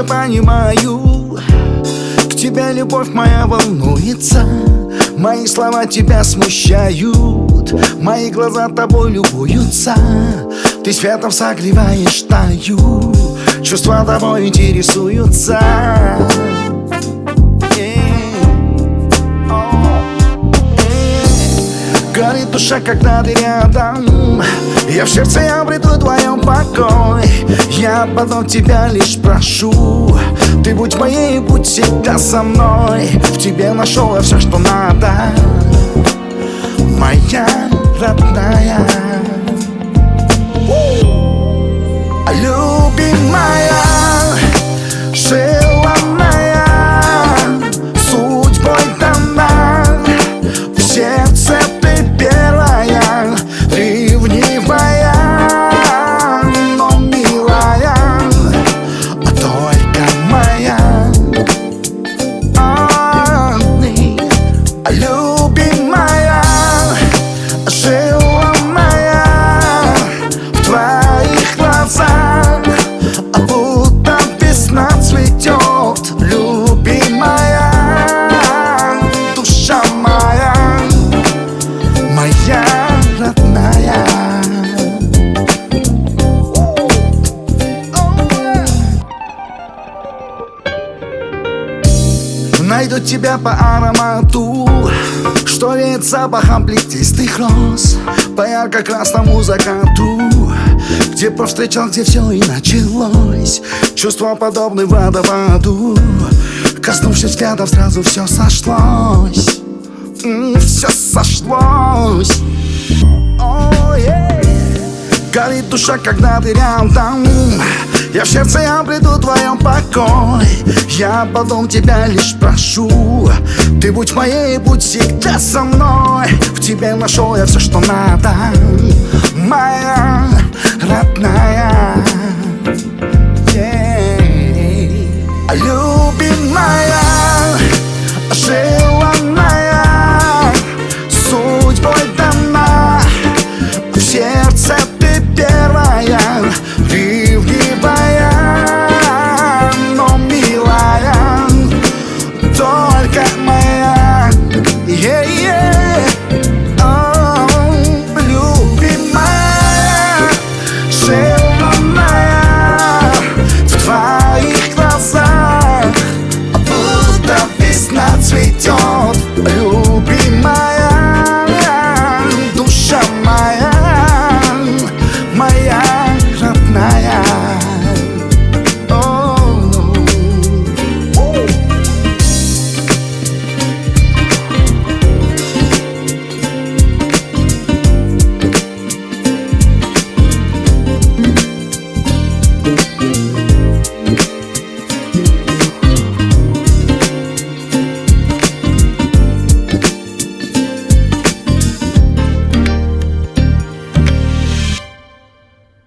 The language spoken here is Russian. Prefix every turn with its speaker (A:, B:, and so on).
A: понимаю, к тебе любовь моя волнуется. Мои слова тебя смущают, мои глаза тобой любуются. Ты светом согреваешь таю, чувства тобой интересуются. Горит душа, когда ты рядом, я в сердце обрету твоем покой. Я потом тебя лишь прошу, ты будь моей, будь всегда со мной. В тебе нашел я все, что надо, моя родная, любимая, желанная, судьбой дана. В сердце ты первая, ревнивая, но милая, только моя. Любимая, желанная, в твоих глазах будто весна цветет. Любимая, душа моя, моя родная. Найду тебя по аромату, что веет запахом плетистых роз, по ярко-красному закату, где повстречал, где все и началось. Чувства подобны водопаду, коснувшись взглядом, сразу все сошлось. Все сошлось. Горит душа, когда ты рядом, я в сердце обрету твоем покой. Я потом тебя лишь прошу, ты будь моей, будь всегда со мной. В тебе нашел я все, что надо, моя родная.